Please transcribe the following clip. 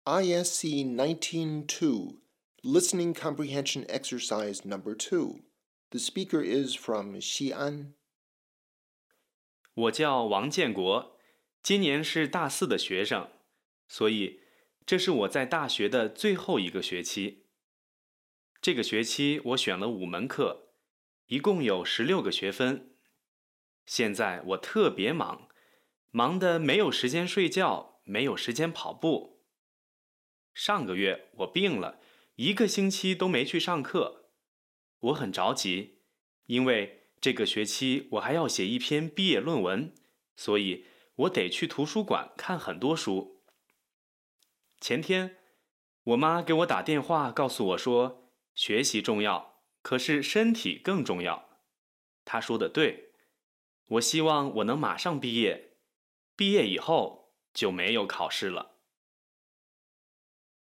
ISC 19-2, Listening Comprehension Exercise Number 2. The speaker is from Xi'an. 我叫王建国，今年是大4的学生，所以这是我在大学的最后一个学期。这个学期我选了5门课，一共有16个学分。现在我特别忙，忙得没有时间睡觉，没有时间跑步。上个月我病了，1个星期都没去上课。我很着急，因为这个学期我还要写一篇毕业论文，所以我得去图书馆看很多书。前天，我妈给我打电话告诉我说，学习重要，可是身体更重要。她说的对，我希望我能马上毕业，毕业以后就没有考试了。